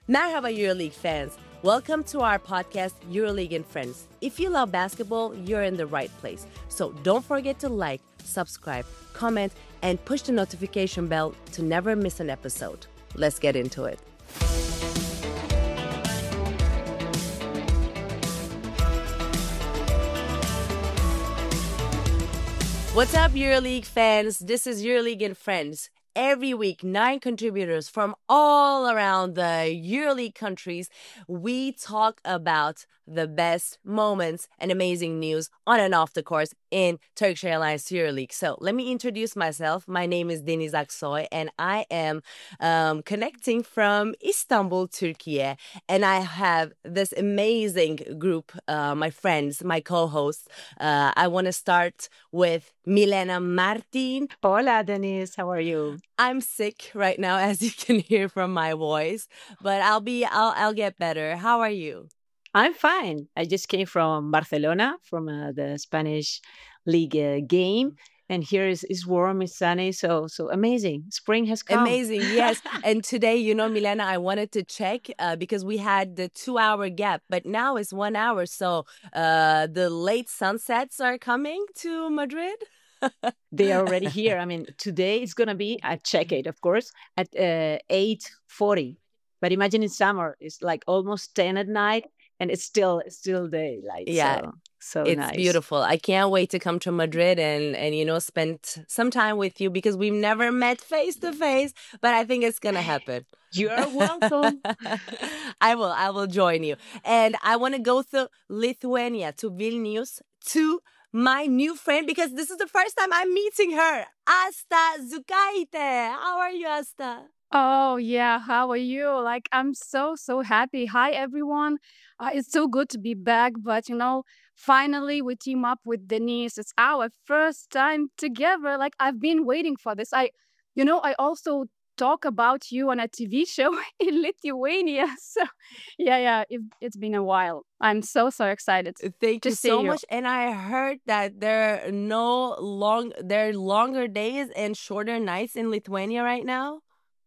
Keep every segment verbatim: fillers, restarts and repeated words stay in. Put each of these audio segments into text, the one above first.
Merhaba EuroLeague fans. Welcome to our podcast, EuroLeague and Friends. If you love basketball, you're in the right place. So don't forget to like, subscribe, comment, and push the notification bell to never miss an episode. Let's get into it. What's up, EuroLeague fans? This is EuroLeague and Friends. Every week, nine contributors from all around the EuroLeague countries, we talk about the best moments and amazing news on and off the course in Turkish Airlines EuroLeague. So let me introduce myself. My name is Deniz Aksoy, and I am um, connecting from Istanbul, Turkey. And I have this amazing group, uh, my friends, my co-hosts. Uh, I want to start with Milena Martin. Hola, Denise. How are you? I'm sick right now, as you can hear from my voice, but I'll be, I'll, I'll get better. How are you? I'm fine. I just came from Barcelona, from uh, the Spanish league uh, game, and here is is warm, it's sunny, so so amazing. Spring has come. Amazing, yes. And today, you know, Milena, I wanted to check uh, because we had the two-hour gap, but now it's one hour, so uh, the late sunsets are coming to Madrid. They are already here. I mean, today it's gonna be, I check it, of course, at uh, eight forty. But imagine in summer, it's like almost ten at night, and it's still it's still daylight. Yeah, so, so it's nice. beautiful. I can't wait to come to Madrid and and you know spend some time with you because we've never met face to face, but I think it's gonna happen. You are welcome. I will. I will join you, and I want to go to Lithuania, to Vilnius, to my new friend, because this is the first time I'm meeting her, Asta Zukaite. How are you, Asta? Oh, yeah. How are you? Like, I'm so, so happy. Hi, everyone. Uh, it's so good to be back. But, you know, finally we team up with Denise. It's our first time together. Like, I've been waiting for this. I, you know, I also talk about you on a T V show in Lithuania. So, yeah, yeah, it, it's been a while. I'm so, so excited. Thank to you see so you. much. And I heard that there are no long, there are longer days and shorter nights in Lithuania right now.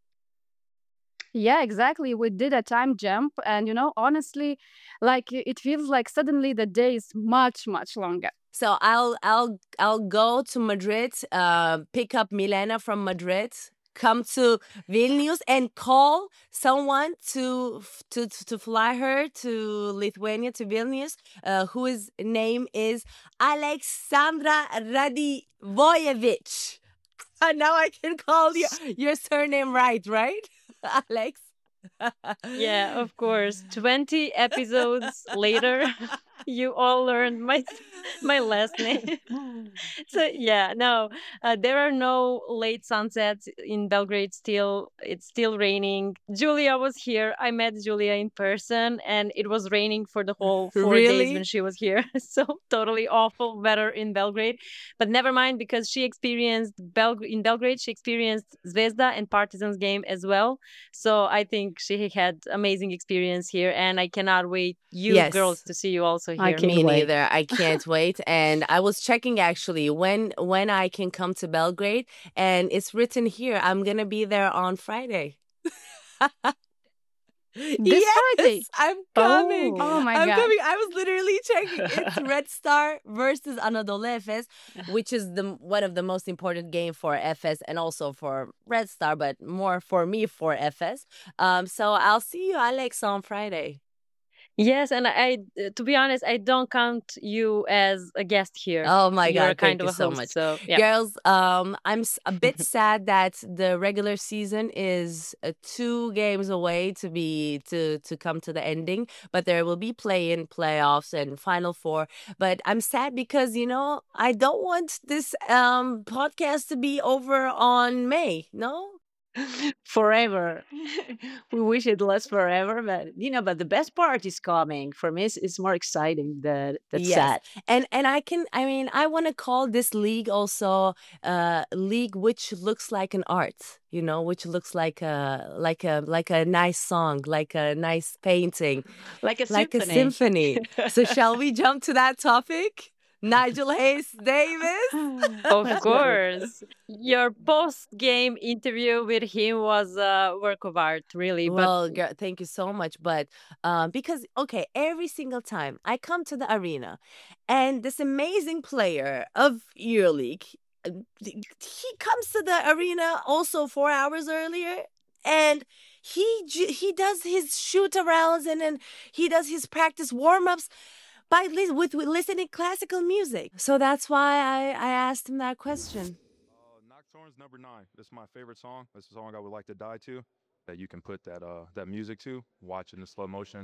Yeah, exactly. We did a time jump, and you know, honestly, like i- it feels like suddenly the day is much, much longer. So I'll I'll I'll go to Madrid, uh, pick up Milena from Madrid, come to Vilnius, and call someone to to to fly her to Lithuania, to Vilnius, uh, whose name is Alexandra Radivojevic. And now I can call you your surname right, right, Alex? Yeah, of course. twenty episodes later, you all learned my my last name. So yeah, no, uh, there are no late sunsets in Belgrade. Still, it's still raining. Julia was here. I met Julia in person, and it was raining for the whole four days when Really? she was here. So totally awful weather in Belgrade. But never mind, because she experienced Bel- in Belgrade, she experienced Zvezda and Partizan's game as well. So I think she had amazing experience here, and I cannot wait you girls Yes. to see you also I here. can't Me wait. neither. I can't wait. And I was checking actually when when I can come to Belgrade, and it's written here I'm gonna be there on Friday. This Friday. Yes, I'm coming. Oh my I'm God. coming. I was literally checking. It's Red Star versus Anadolu Efes, which is the one of the most important game for Efes and also for Red Star, but more for me for Efes. Um, so I'll see you, Alex, on Friday. Yes, and I, uh, to be honest, I don't count you as a guest here. Oh my You're God, kind thank of you a so host, much. so yeah. Girls, um, I'm s- a bit sad that the regular season is uh, two games away to be to to come to the ending, but there will be play-in, playoffs, and Final Four. But I'm sad because you know I don't want this um podcast to be over on May. No. Forever. We wish it lasts forever, but you know, but the best part is coming. For me, it's, it's more exciting that that's Yes. sad. And and I can I mean I want to call this league also uh league which looks like an art, you know, which looks like a like a like a nice song, like a nice painting, Like a like a symphony. symphony. So shall we jump to that topic? Nigel Hayes Davis. Of That's right. course. Your post game interview with him was a work of art, really. But Well, girl, thank you so much. But um, because, okay, every single time I come to the arena and this amazing player of EuroLeague, uh, he comes to the arena also four hours earlier and he ju- he does his shoot arounds and then he does his practice warm ups by lis- with, with listening classical music. So that's why I, I asked him that question. Uh, Nocturne's number nine. This is my favorite song. This is a song I would like to die to. That you can put that uh that music to. Watch it in slow motion.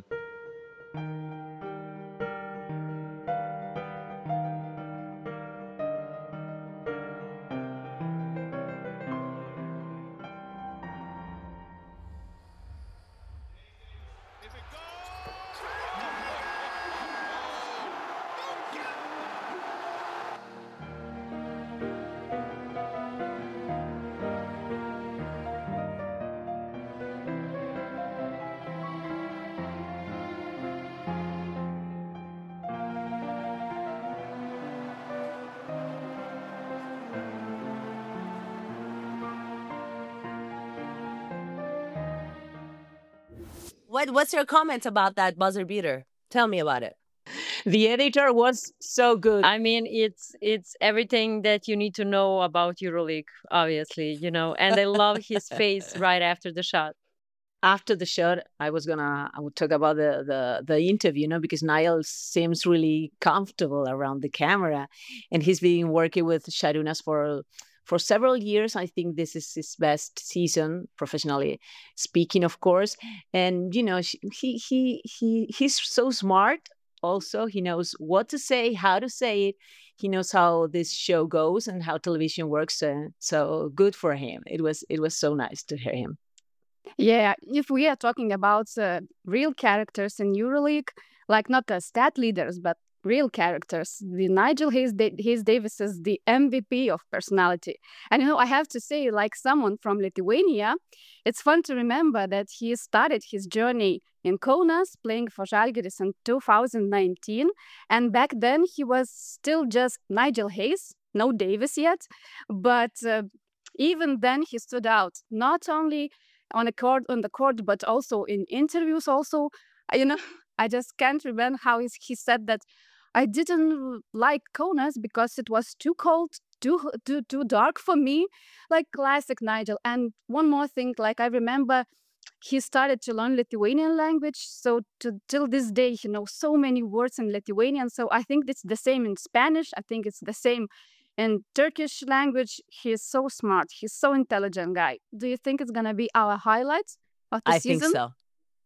What What's your comment about that buzzer beater? Tell me about it. The editor was so good. I mean, it's it's everything that you need to know about EuroLeague, obviously, you know. And I love his face right after the shot. After the shot, I was gonna I would talk about the the the interview, you know, because Niall seems really comfortable around the camera, and he's been working with Sharunas for for several years. I think this is his best season professionally speaking, of course. And you know, sh- he he he he's so smart. Also, he knows what to say, how to say it. He knows how this show goes and how television works. Uh, so good for him. It was it was so nice to hear him. Yeah, if we are talking about uh, real characters in EuroLeague, like not the stat leaders, but real characters, the Nigel Hayes, da- Hayes Davis is the M V P of personality. And you know, I have to say, like someone from Lithuania, it's fun to remember that he started his journey in Kaunas playing for Žalgiris in two thousand nineteen. And back then, he was still just Nigel Hayes, no Davis yet. But uh, even then, he stood out, not only on the court on the court but also in interviews also. Uh, you know, I just can't remember how he's, he said that I didn't like Kaunas because it was too cold, too too too dark for me, like classic Nigel. And one more thing, like I remember he started to learn Lithuanian language, so to, till this day he knows so many words in Lithuanian. So I think it's the same in Spanish, I think it's the same in Turkish language. He's so smart. He's so intelligent guy. Do you think it's gonna be our highlights of the I think season? so.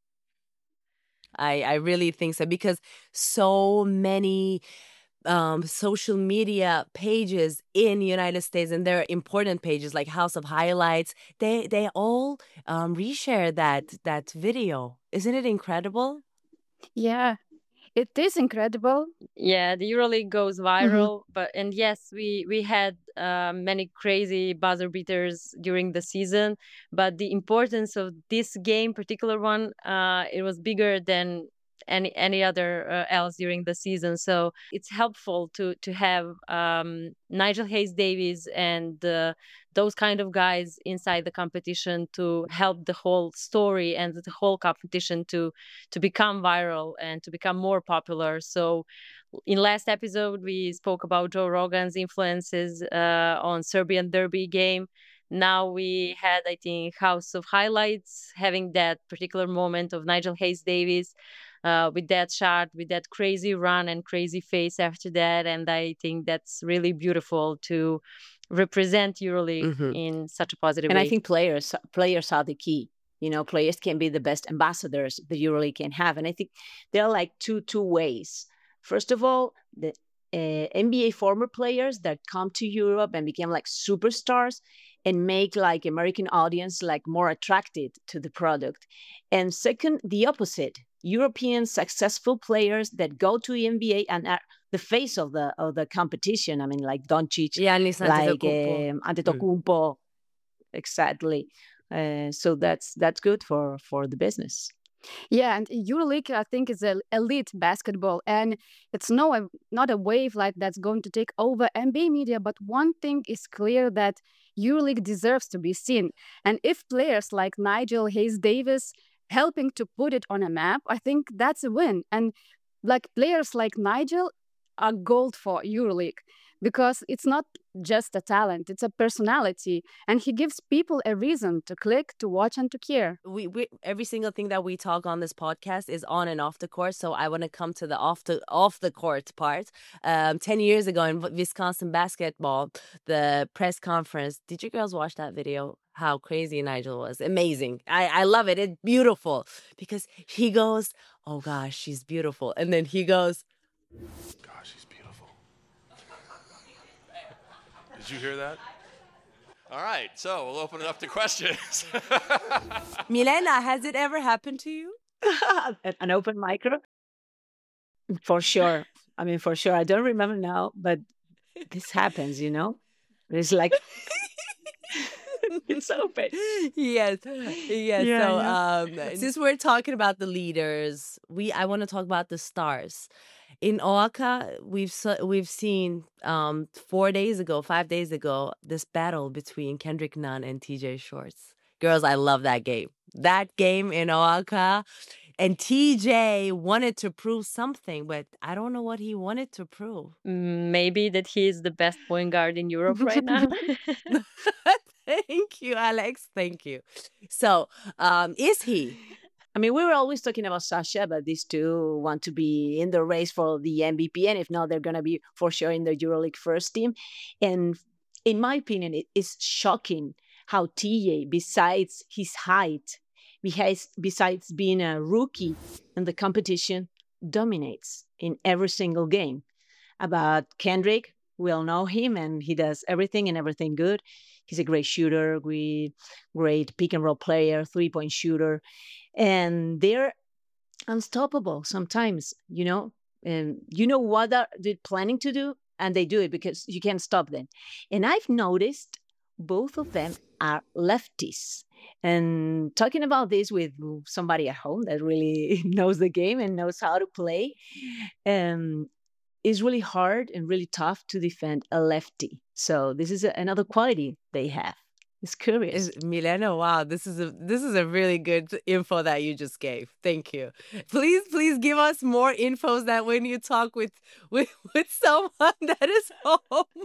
I I really think so because so many um, social media pages in United States, and they're important pages like House of Highlights. They they all um, reshare that that video. Isn't it incredible? Yeah, it is incredible. Yeah, the EuroLeague goes Mhm. viral, but and yes, we we had uh, many crazy buzzer beaters during the season, but the importance of this game, particular one, uh, it was bigger than any any other uh, else during the season. So it's helpful to to have um, Nigel Hayes Davies and uh, those kind of guys inside the competition to help the whole story and the whole competition to to become viral and to become more popular. So in last episode we spoke about Joe Rogan's influences uh, on Serbian derby game. Now we had, I think, House of Highlights having that particular moment of Nigel Hayes Davis uh, with that shot, with that crazy run and crazy face after that. And I think that's really beautiful to represent EuroLeague Hmm. in such a positive And I way. think players players are the key. You know, players can be the best ambassadors the EuroLeague can have, and I think there are like two two ways. First of all, the uh, N B A former players that come to Europe and become like superstars and make like American audience like more attracted to the product. And second, the opposite. European successful players that go to N B A and are the face of the of the competition. I mean, like Doncic, Giannis like Antetokounmpo. um, Mm. Antetokounmpo, exactly. Uh, so that's that's good for for the business. Yeah, and EuroLeague, I think, is a elite basketball, and it's no a, not a wave like that's going to take over N B A media. But one thing is clear that EuroLeague deserves to be seen, and if players like Nigel Hayes Davis helping to put it on a map, I think that's a win. And like players like Nigel are gold for EuroLeague because it's not just a talent; it's a personality, and he gives people a reason to click, to watch, and to care. We, we every single thing that we talk on this podcast is on and off the court. So I want to come to the off the off the court part. Um, ten years ago in Wisconsin basketball, the press conference. Did you girls watch that video? How crazy Nigel was. Amazing. I, I love it. It's beautiful because he goes, oh gosh, she's beautiful. And then he goes, Gosh, she's beautiful. Did you hear that? All right, so we'll open it up to questions. Milena, has it ever happened to you? An an open micro? For sure. I mean, for sure. I don't remember now, but this happens, you know? It's like, it's open. Yes, yes. Yeah, so, yeah. um, since we're talking about the leaders, we I want to talk about the stars. In Oaka, we've so, we've seen um four days ago, five days ago, this battle between Kendrick Nunn and T J Shorts. Girls, I love that game. That game in Oaka, and T J wanted to prove something, but I don't know what he wanted to prove. Mm, Maybe that he is the best point guard in Europe right now. Thank you, Alex. Thank you. So, um, is he? I mean, we were always talking about Sasha, but these two want to be in the race for the M V P. And if not, they're going to be for sure in the EuroLeague first team. And in my opinion, it is shocking how T J, besides his height, besides, besides being a rookie in the competition, dominates in every single game. About Kendrick, we all know him and he does everything and everything good. He's a great shooter, great, great pick and roll player, three point shooter. And they're unstoppable sometimes, you know. And you know what are they planning to do? And they do it because you can't stop them. And I've noticed both of them are lefties. And talking about this with somebody at home that really knows the game and knows how to play, um, it's really hard and really tough to defend a lefty. So this is a, another quality they have. It's curious. Is Milena, wow, this is a this is a really good info that you just gave. Thank you. Please, please give us more infos that when you talk with with with someone that is home.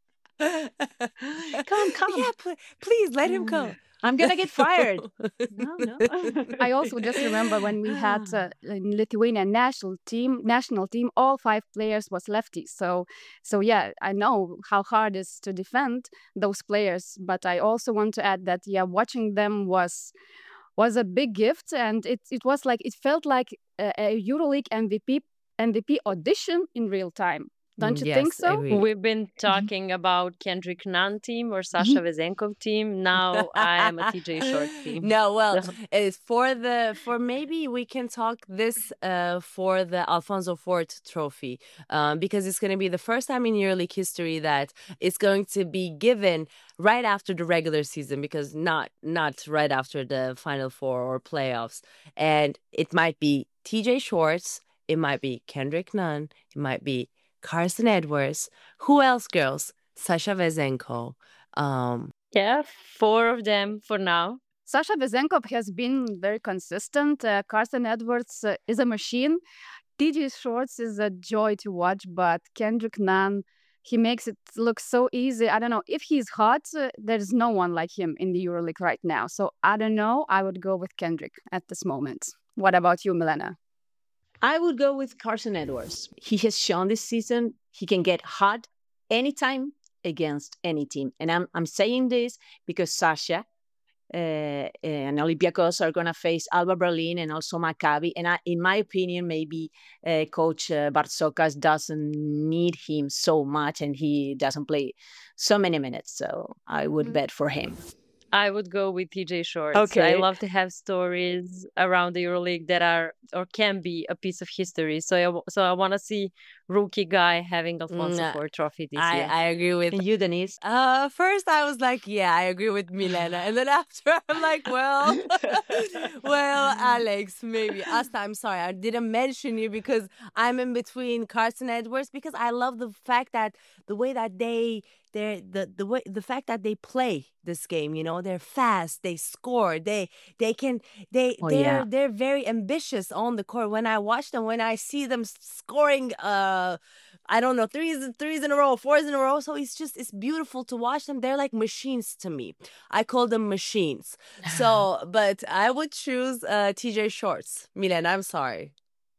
Come, come. Yeah, pl- please let him go. I'm gonna get fired. No, no. I also just remember when we had uh, in Lithuanian national team, national team, all five players was lefties. So, so yeah, I know how hard it is to defend those players. But I also want to add that yeah, watching them was was a big gift, and it it was like it felt like a, a EuroLeague M V P M V P audition in real time. Don't you Yes, think so? agreed. We've been talking about Kendrick Nunn team or Sasha Vezenkov team. Now I am a T J Short team. No, well, So- it's for the for maybe we can talk this uh for the Alfonso Fort Trophy, um because it's going to be the first time in EuroLeague history that it's going to be given right after the regular season, because not not right after the Final Four or playoffs, and it might be T J Shorts, it might be Kendrick Nunn, it might be Carson Edwards. Who else, girls? Sasha Vezenko. Um, Yeah, four of them for now. Sasha Vezenkov has been very consistent. Uh, Carson Edwards uh, is a machine. T J Shorts is a joy to watch, but Kendrick Nunn, he makes it look so easy. I don't know. If he's hot, uh, there's no one like him in the EuroLeague right now. So I don't know. I would go with Kendrick at this moment. What about you, Milena? I would go with Carson Edwards. He has shown this season he can get hot anytime against any team. And I'm I'm saying this because Sasha uh, and Olympiacos are going to face Alba Berlin and also Maccabi. And I, in my opinion, maybe uh, Coach uh, Bartzokas doesn't need him so much and he doesn't play so many minutes. So I would Mhm. bet for him. I would go with T J Shorts. I Okay. love to have stories around the EuroLeague that are or can be a piece of history. So I, w- so I want to see rookie guy having Mm, Alfonso uh, Four trophy this I year. I agree with. And you, Denise? Uh, first I was like, yeah, I agree with Milena, and then after I'm like, well, well, Alex, maybe. Asta, I'm sorry, I didn't mention you because I'm in between Carson Edwards because I love the fact that the way that they they're the the way the fact that they play this game, you know, they're fast, they score, they they can they Oh they're yeah. they're very ambitious on the court. When I watch them, when I see them s- scoring, uh I don't know, threes threes in a row, fours in a row. So it's just it's beautiful to watch them. They're like machines to me. I call them machines. So, but I would choose uh T J Shorts. Milan, I'm sorry.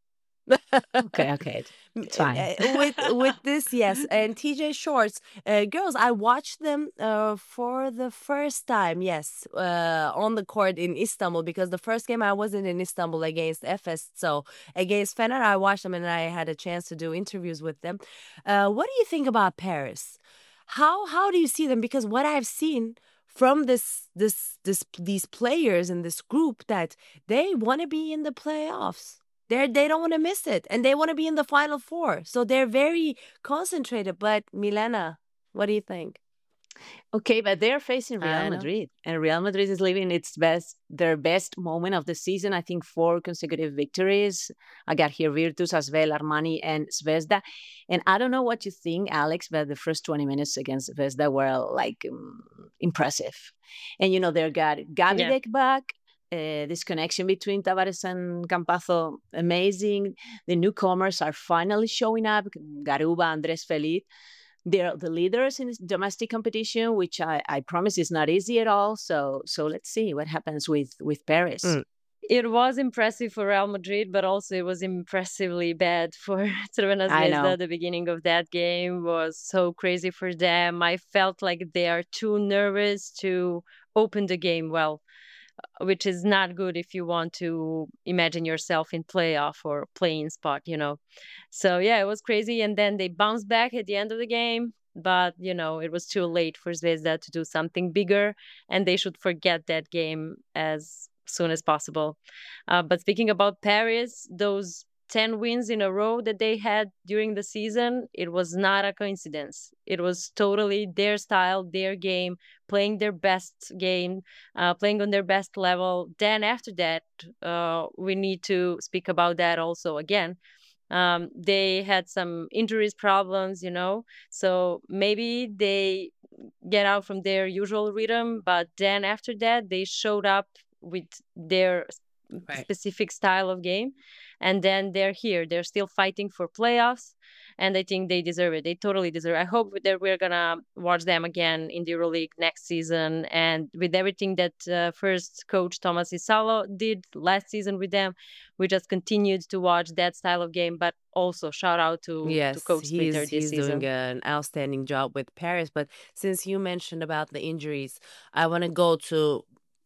Okay, okay. M- It's uh, fine. uh, with with this, yes, and T J Shorts, uh, girls, I watched them uh, for the first time, yes, uh, on the court in Istanbul because the first game I wasn't in Istanbul against Efes, so against Fener I watched them and I had a chance to do interviews with them. Uh, what do you think about Paris? How how do you see them? Because what I've seen from this this this these players in this group that they want to be in the playoffs. They're they don't want to miss it, and they want to be in the final four. So they're very concentrated. But Milena, what do you think? Okay, but they're facing Real I know. Madrid, and Real Madrid is living its best, their best moment of the season. I think four consecutive victories. I got here Virtus, Asvel, Armani, and Zvezda. And I don't know what you think, Alex, but the first twenty minutes against Zvezda were like um, impressive. And you know, they got Yeah. Gavidek back. Uh, this connection between Tavares and Campazzo, amazing. The newcomers are finally showing up. Garuba, Andres Feliz. They're the leaders in this domestic competition, which I, I promise is not easy at all. So so let's see what happens with with Paris. Mm. It was impressive for Real Madrid, but also it was impressively bad for Crvena I know. Zvezda. The beginning of that game was so crazy for them. I felt like they are too nervous to open the game well, which is not good if you want to imagine yourself in playoff or playing spot, you know. So yeah, it was crazy, and then they bounced back at the end of the game. But you know, it was too late for Zvezda to do something bigger, and they should forget that game as soon as possible. Uh, but speaking about Paris, those ten wins in a row that they had during the season, it was not a coincidence. It was totally their style, their game, playing their best game, uh, playing on their best level. Then after that, uh, we need to speak about that also again. Um, they had some injuries problems, you know, so maybe they get out from their usual rhythm, but then after that, they showed up with their s- Right. specific style of game, and then they're here. They're still fighting for playoffs, and I think they deserve it. They totally deserve it. I hope that we're gonna watch them again in the EuroLeague next season. And with everything that uh, first coach Thomas Isalo did last season with them, we just continued to watch that style of game. But also shout out to to Yes, Coach Splitter he's this he's doing season. an outstanding job with Paris. But since you mentioned about the injuries, I want to go to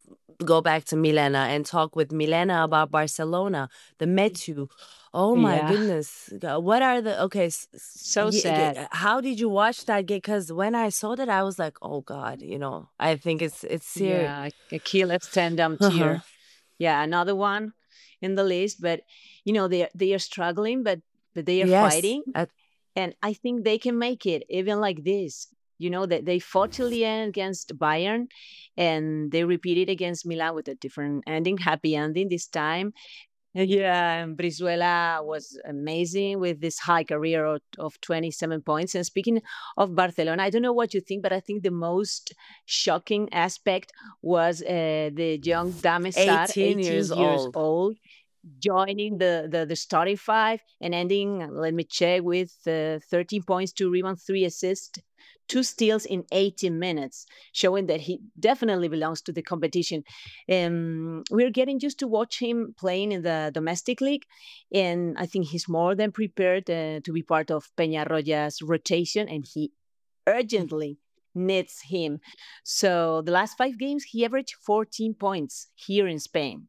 go back to Milena and talk with Milena about Barcelona, the Metu. Oh my Yeah, goodness. Go- What are the okay, s- s- so y- y- sad. how did you watch that game? Cuz when I saw that I was like, "Oh God, you know, I think it's it's serious." Yeah, Achilles tendon Uh-huh. tear. Yeah, another one in the list. But you know they they are struggling, but but they are Yes. fighting, At, and I think they can make it even like this. You know that they fought till the end against Bayern, and they repeated against Milan with a different ending, happy ending this time. Yeah, and Brizuela was amazing with this high career of, of twenty-seven points. And speaking of Barcelona, I don't know what you think, but I think the most shocking aspect was uh, the young Dame Sar, eighteen eighteen years years old. old, joining the, the, the starting five and ending, let me check, with uh, thirteen points, two rebounds, three assists, two steals in eighteen minutes, showing that he definitely belongs to the competition. Um, we're getting used to watch him playing in the domestic league, and I think he's more than prepared uh, to be part of Peñarroya's rotation, and he urgently needs him. So the last five games, he averaged fourteen points here in Spain.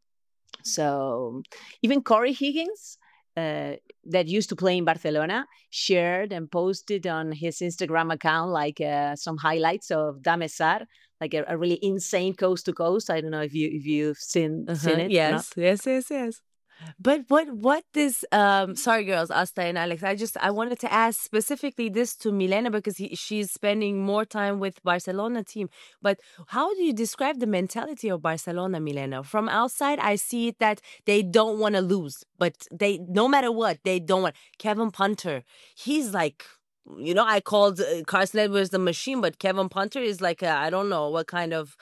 So even Corey Higgins, uh, that used to play in Barcelona, shared and posted on his Instagram account like uh, some highlights of Damesar. like a, a really insane coast to coast. I don't know if you if you've seen Uh-huh. seen it. or not. Yes, yes, yes, yes. But what what this um sorry girls, Asta and Alex, I just I wanted to ask specifically this to Milena because he, she's spending more time with Barcelona team. But how do you describe the mentality of Barcelona, Milena? From outside, I see it that they don't want to lose, but they no matter what, they don't want. Kevin Punter, he's like. You know, I called uh, Carson Edwards the machine, but Kevin Punter is like I don't know what kind of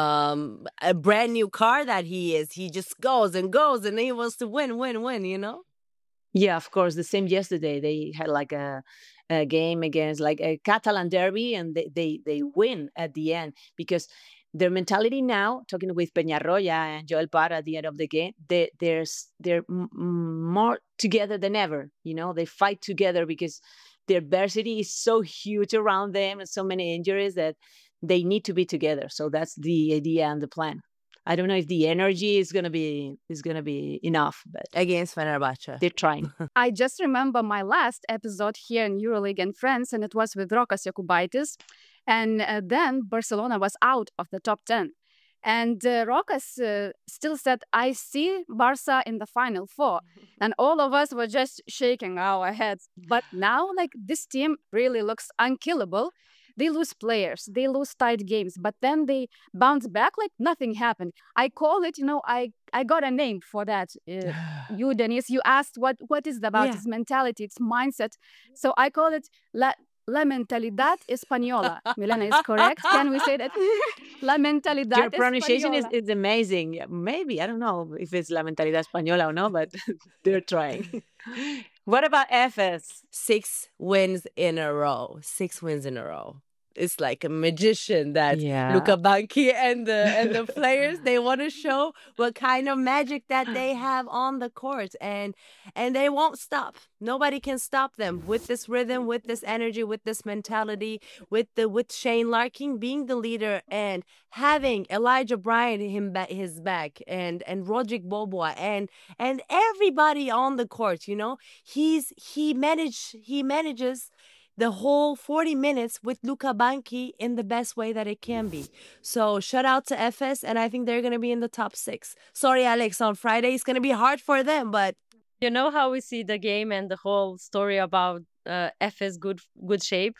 um a brand new car that he is. He just goes and goes, and he wants to win, win, win. You know. Yeah, of course. The same yesterday. They had like a, a game against like a Catalan derby, and they, they they win at the end because their mentality now, talking with Peñarroya and Joel Parra at the end of the game, they they're s- they're m- m- more together than ever. You know, they fight together because the adversity is so huge around them and so many injuries that they need to be together. So that's the idea and the plan. I don't know if the energy is gonna be is gonna be enough, but Against Fenerbahce. they're trying. I just remember my last episode here in EuroLeague and Friends, and it was with Rokas Jokubaitis. And uh, then Barcelona was out of the top ten. And uh, Rokas uh, still said, I see Barca in the final four. And all of us were just shaking our heads. But now, like, this team really looks unkillable. They lose players, they lose tight games, but then they bounce back like nothing happened. I call it, you know, I, I got a name for that. Uh, you, Denise, you asked what, what is it about Yeah. its mentality, its mindset. So I call it La, La Mentalidad Española. Milena is correct. Can we say that? La Mentalidad Your pronunciation is, Española. is amazing. Yeah, maybe, I don't know if it's La Mentalidad Española or not, but they're trying. What about F S? Six wins in a row. Six wins in a row. It's like a magician that Yeah. Luca Banchi and the and the players they want to show what kind of magic that they have on the court and and they won't stop. Nobody can stop them with this rhythm, with this energy, with this mentality, with the with Shane Larkin being the leader and having Elijah Bryant him back his back and and Roderick Boboa and and everybody on the court. You know, he's he manage he manages the whole forty minutes with Luca Banchi in the best way that it can be. So shout out to F S, and I think they're going to be in the top six. Sorry, Alex, on Friday it's going to be hard for them, but You know how we see the game and the whole story about uh, F is good good shape.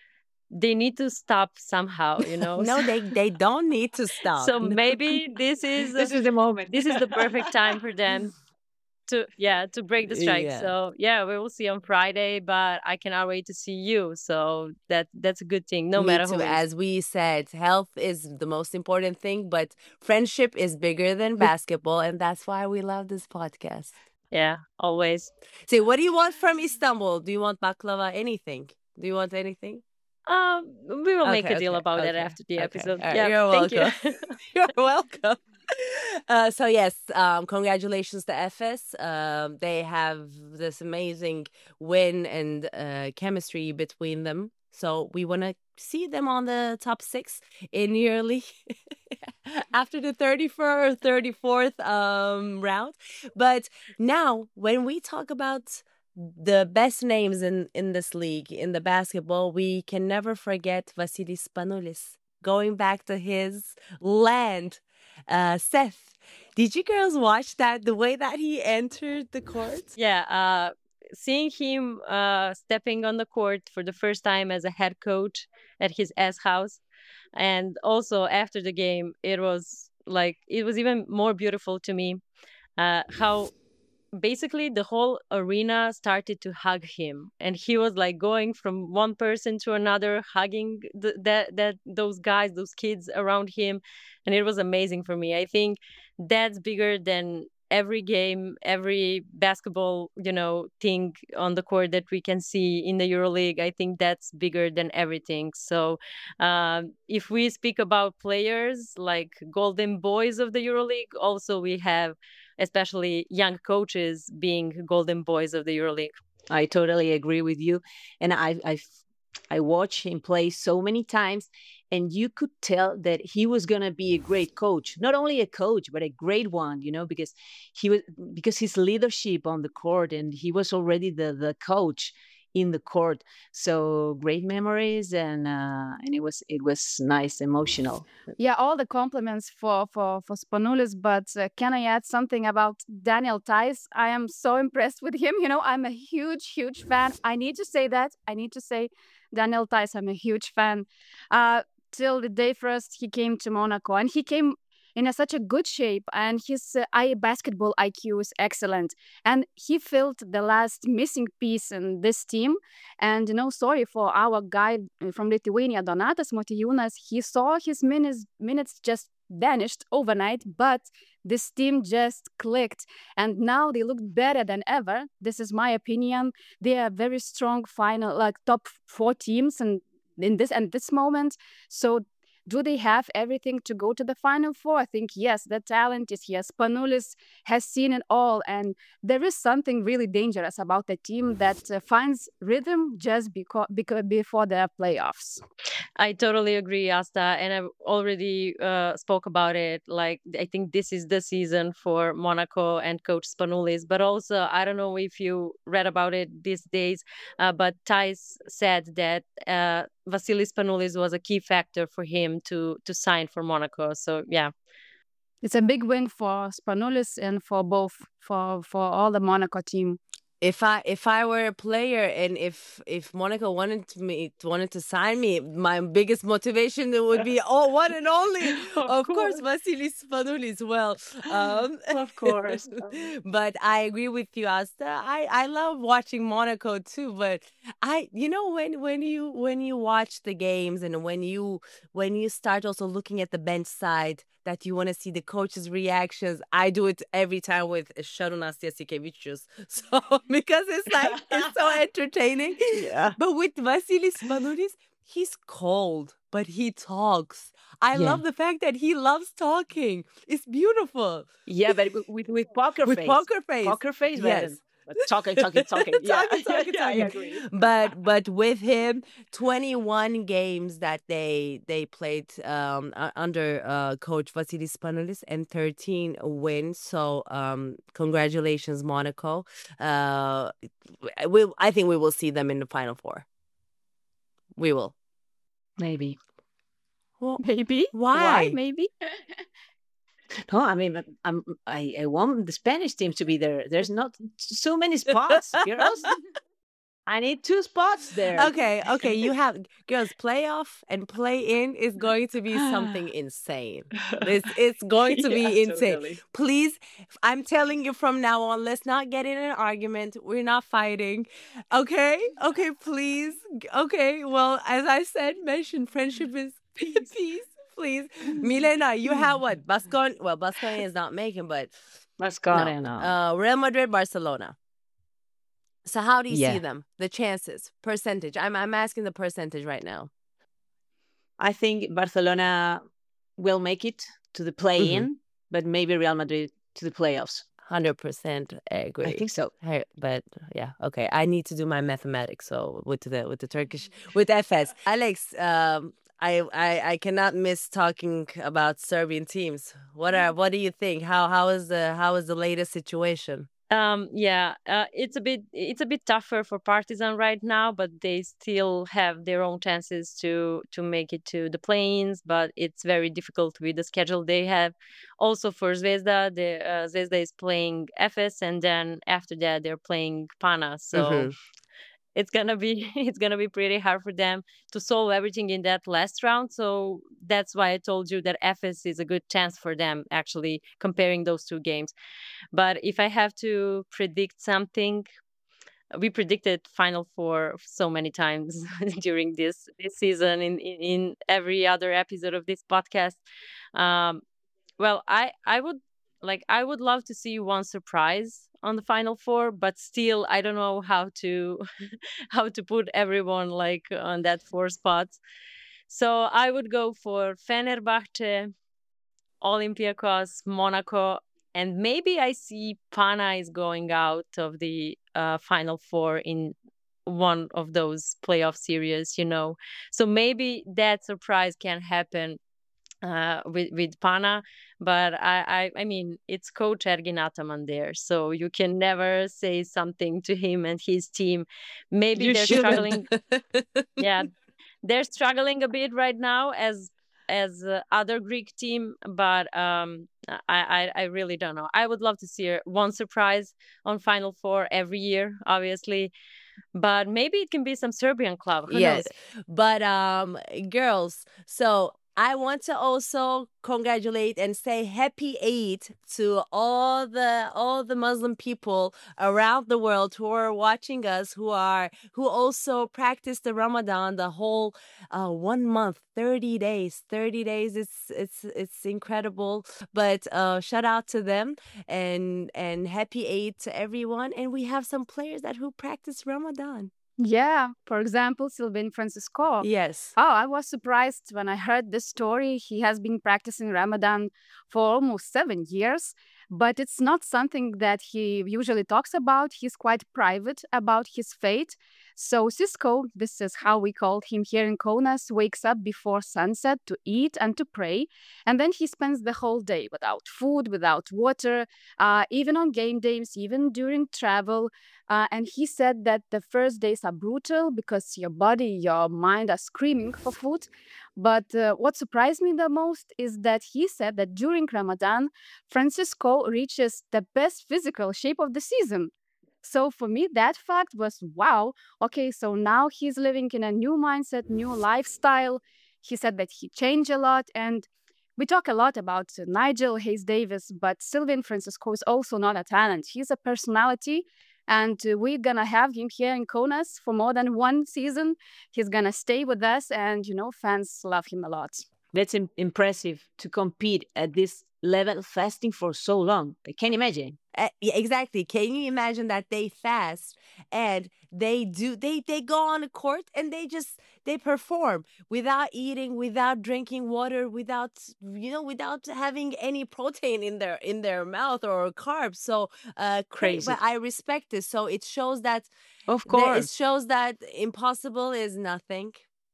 They need to stop somehow, you know. no, they they don't need to stop. So maybe this is This is the moment. this is the perfect time for them to yeah to break the strike. Yeah. So yeah, we will see on Friday, but I cannot wait to see you. So that that's a good thing, no Me matter too. who. Is. As we said, health is the most important thing, but friendship is bigger than basketball, and that's why we love this podcast. Yeah, always. So, what do you want from Istanbul? Do you want baklava? Anything? Do you want anything? Um, we will make Okay, a deal okay, about that okay, after the okay. episode. All right, Yeah, you're thank welcome. you. You're welcome. Uh, so yes, um, congratulations to F S. Um, they have this amazing win and uh, chemistry between them. So we want to see them on the top six in yearly after the thirty-first or thirty-fourth um, round. But now, when we talk about the best names in, in this league, in the basketball, we can never forget Vasilis Spanoulis. Going back to his land, uh, Seth, did you girls watch that? The way that he entered the court? Yeah, uh, seeing him uh, stepping on the court for the first time as a head coach at his S house, and also after the game, it was like it was even more beautiful to me. Uh, how basically the whole arena started to hug him, and he was like going from one person to another, hugging the, that that those guys, those kids around him, and it was amazing for me. I think that's bigger than every game, every basketball, you know, thing on the court that we can see in the EuroLeague. I think that's bigger than everything. So, um, if we speak about players like golden boys of the EuroLeague, also we have especially young coaches being golden boys of the EuroLeague. I totally agree with you. And I I I watched him play so many times, and you could tell that he was gonna be a great coach. Not only a coach, but a great one, you know, because he was because his leadership on the court, and he was already the the coach in the court. So great memories, and uh, and it was it was nice, emotional. Yeah, all the compliments for for for Spanoulis, but uh, can I add something about Daniel Tice? I am so impressed with him. You know, I'm a huge, huge fan. I need to say that. I need to say, Daniel Tice, I'm a huge fan. Uh, till the day first he came to Monaco, and he came in a, such a good shape, and his uh, I basketball I Q is excellent, and he filled the last missing piece in this team. And you know, sorry for our guy from Lithuania, Donatas Motiejūnas. He saw his minutes minutes just vanished overnight, but this team just clicked, and now they look better than ever. This is my opinion. They are very strong final, like top four teams, and in this and this moment. So do they have everything to go to the final four? I think yes, the talent is here. Spanoulis has seen it all, and there is something really dangerous about a team that uh, finds rhythm just because, because before the playoffs. I totally agree, Asta, and I've already uh, spoke about it. Like, I think this is the season for Monaco and Coach Spanoulis. But also, I don't know if you read about it these days, uh, but Thijs said that uh, Vasilis Spanoulis was a key factor for him to to sign for Monaco. So yeah, It's a big win for Spanoulis and for both for for all the Monaco team. If I if I were a player and if if Monaco wanted to me wanted to sign me, my biggest motivation would be oh one and only, Of of course, course. Vasilis Spanoulis. Well, um, Of course. but I agree with you, Asta. I I love watching Monaco too. But I, you know, when when you when you watch the games and when you when you start also looking at the bench side, that you want to see the coaches' reactions. I do it every time with Sharunas Jasikevičius. So because it's like it's so entertaining. Yeah. But with Vasilis Spanoulis, he's cold, but he talks. I Yeah. love the fact that he loves talking. It's beautiful. Yeah, but with with, with poker With face. poker face. Poker face, Yes. yes. But talking, talking, talking. Yeah, Talking, talking, yeah, I talking. agree. But but with him, twenty-one games that they they played um uh, under uh coach Vasilis Spanoulis and thirteen wins. So um congratulations, Monaco. Uh we I think we will see them in the final four. We will. Maybe. Well, Maybe. why? Maybe. No, I mean, I'm, I, I want the Spanish team to be there. There's not so many spots, girls. I need two spots there. Okay, okay, you have girls playoff and play in is going to be something insane. It's it's going to be Yeah, insane. totally. Please, I'm telling you from now on, let's not get in an argument. We're not fighting. Okay? Okay, please. Okay. Well, as I said, mention friendship is peace. Please. Milena, you have what? Bascon well, Basconia is not making, but Mascone, no. no. Uh Real Madrid, Barcelona. So how do you see Yeah. them? The chances, percentage. I'm I'm asking the percentage right now. I think Barcelona will make it to the play-in, but maybe Real Madrid to the playoffs. Hundred percent agree. I think so. Hey, but yeah, okay. I need to do my mathematics. So with the with the Turkish with F S, Alex. Um, I, I I cannot miss talking about Serbian teams. What are what do you think? How how is the how is the latest situation? Um, yeah, uh, it's a bit it's a bit tougher for Partizan right now, but they still have their own chances to to make it to the plains. But it's very difficult with the schedule they have. Also for Zvezda, the uh, Zvezda is playing F S, and then after that they're playing Pana. So Mhm. it's gonna be it's gonna be pretty hard for them to solve everything in that last round. So that's why I told you that F S is a good chance for them, actually comparing those two games. But if I have to predict something, we predicted Final Four so many times during this this season in, in in every other episode of this podcast. Um, well, I I would like I would love to see one surprise on the Final Four, but still I don't know how to how to put everyone like on that four spots. So I would go for Fenerbahce, Olympiacos, Monaco, and maybe I see Pana is going out of the uh, Final Four in one of those playoff series, you know. So maybe that surprise can happen uh, with with Pana, but I, I I mean it's Coach Ergin Ataman there, so you can never say something to him and his team. Maybe You they're shouldn't. struggling. Yeah, they're struggling a bit right now as as uh, other Greek team, but um, I, I I really don't know. I would love to see one surprise on Final Four every year, obviously, but maybe it can be some Serbian club. Who knows? Yes. But um girls, so I want to also congratulate and say happy Eid to all the all the Muslim people around the world who are watching us, who are who also practice the Ramadan the whole uh, one month, thirty days. thirty days, it's it's it's incredible. But uh, shout out to them, and and happy Eid to everyone. And we have some players that who practice Ramadan. Yeah, for example, Sylvain Francisco. Yes. Oh, I was surprised when I heard this story. He has been practicing Ramadan for almost seven years, but it's not something that he usually talks about. He's quite private about his faith. So, Cisco, this is how we call him here in Kaunas, wakes up before sunset to eat and to pray. And then he spends the whole day without food, without water, uh, even on game days, even during travel. Uh, and he said that the first days are brutal because your body, your mind are screaming for food. But uh, what surprised me the most is that he said that during Ramadan, Francisco reaches the best physical shape of the season. So for me, that fact was wow. Okay, so now he's living in a new mindset, new lifestyle. He said that he changed a lot. And we talk a lot about uh, Nigel Hayes Davis, but Sylvain Francisco is also not a talent. He's a personality. And uh, we're gonna have him here in Kaunas for more than one season. He's gonna stay with us, and you know, fans love him a lot. That's im- impressive to compete at this level fasting for so long. I can't imagine. Uh, yeah, exactly. Can you imagine that they fast and they do they they go on the court and they just they perform without eating, without drinking water, without you know, without having any protein in their in their mouth or carbs. So uh cra- Crazy. but I respect this. So it shows that Of there, it course. shows that impossible is nothing.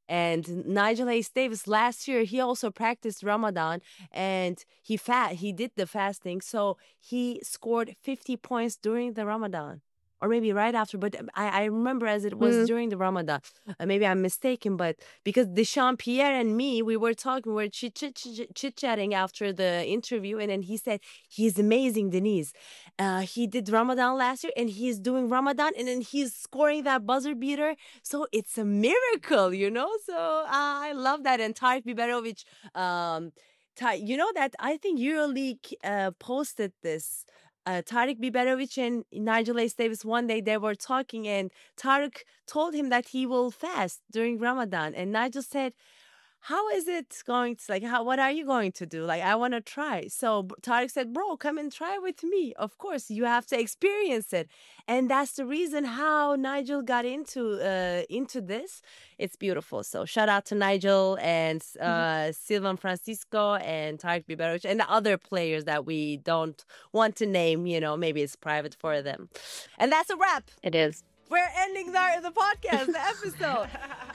And Nigel Hayes Davis last year, he also practiced Ramadan and he fat he did the fasting. So he scored fifty points during the Ramadan. Or maybe right after, but I, I remember as it was Mm. during the Ramadan. Uh, maybe I'm mistaken, but because Deschamps Pierre and me, we were talking, we were chit chit chatting after the interview, and then he said he's amazing, Denise. Uh, he did Ramadan last year, and he's doing Ramadan, and then he's scoring that buzzer beater. So it's a miracle, you know. So uh, I love that. And Tarek Biberovic, um, Ta- you know that I think EuroLeague uh, posted this. Uh, Tarek Biberovic and Nigel Hayes Davis, one day they were talking, and Tarek told him that he will fast during Ramadan, and Nigel said, how is it going to, like, how, what are you going to do? Like, I want to try. So b- Tarek said, bro, come and try with me. Of course, you have to experience it. And that's the reason how Nigel got into uh, into this. It's beautiful. So shout out to Nigel and uh, Sylvan Francisco and Tarek Biberovic and the other players that we don't want to name. You know, maybe it's private for them. And that's a wrap. It is. We're ending the, the podcast, the episode.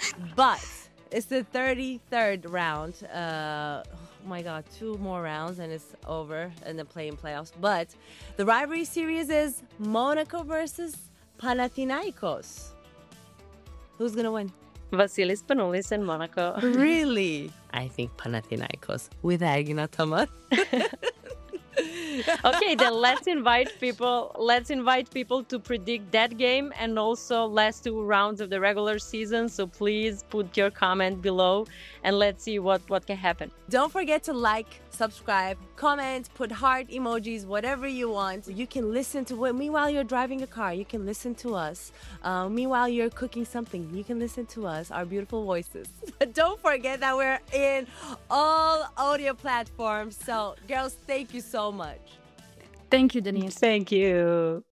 But it's the thirty-third round. Uh, oh my God, two more rounds and it's over and then playing playoffs. But the rivalry series is Monaco versus Panathinaikos. Who's going to win? Vasilis Panoulis in Monaco. Really? I think Panathinaikos with Ergin Ataman. Okay, then let's invite people. Let's invite people to predict that game and also last two rounds of the regular season. So please put your comment below and let's see what what can happen. Don't forget to like, subscribe, comment, put heart emojis, whatever you want. You can listen to what. Meanwhile, you're driving a car, you can listen to us. Uh, meanwhile, you're cooking something, you can listen to us, our beautiful voices. Don't forget that we're in all audio platforms. So, girls, thank you so much. Thank you, Denise. Thank you.